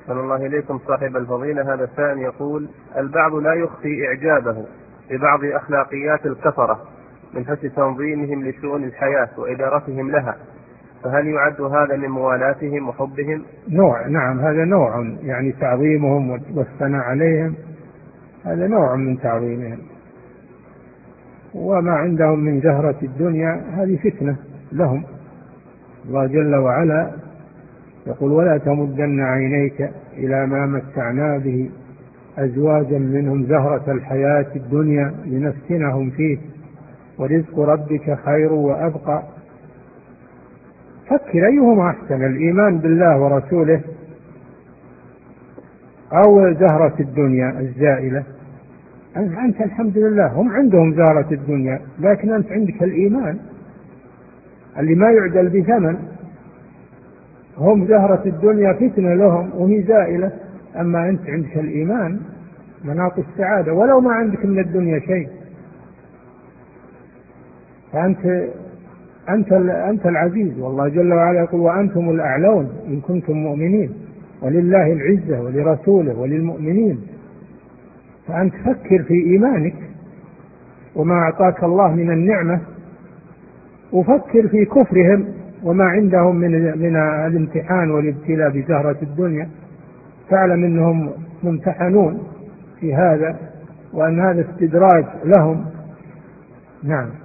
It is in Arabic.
أحسن الله إليكم صاحب الفضيلة. هذا السائل يقول: البعض لا يخفي إعجابه ببعض أخلاقيات الكفرة من حسن تنظيمهم لشؤون الحياة وإدارتهم لها، فهل يعد هذا من موالاتهم وحبهم؟ نعم، هذا نوع، يعني تعظيمهم والثناء عليهم، هذا نوع من تعظيمهم. وما عندهم من زهرة الدنيا هذه فتنة لهم. الله جل وعلا يقول: ولا تمدن عينيك إلى ما متعنا به أزواجا منهم زهرة الحياة الدنيا لنفتنهم فيه ورزق ربك خير وأبقى. فكر أيهما أحسن، الإيمان بالله ورسوله أو زهرة الدنيا الزائلة؟ أنت الحمد لله، هم عندهم زهرة الدنيا لكن أنت عندك الإيمان اللي ما يعدل بثمن. هم زهرة الدنيا فتنة لهم وهي زائلة، أما أنت عندك الإيمان مناط السعادة ولو ما عندك من الدنيا شيء. فأنت العزيز، والله جل وعلا يقول: وأنتم الأعلون إن كنتم مؤمنين، ولله العزة ولرسوله وللمؤمنين. فأنت فكر في إيمانك وما أعطاك الله من النعمة، وفكر في كفرهم وما عندهم من الامتحان والابتلاء بزهرة الدنيا. فاعلم أنهم ممتحنون في هذا، وأن هذا استدراج لهم. نعم.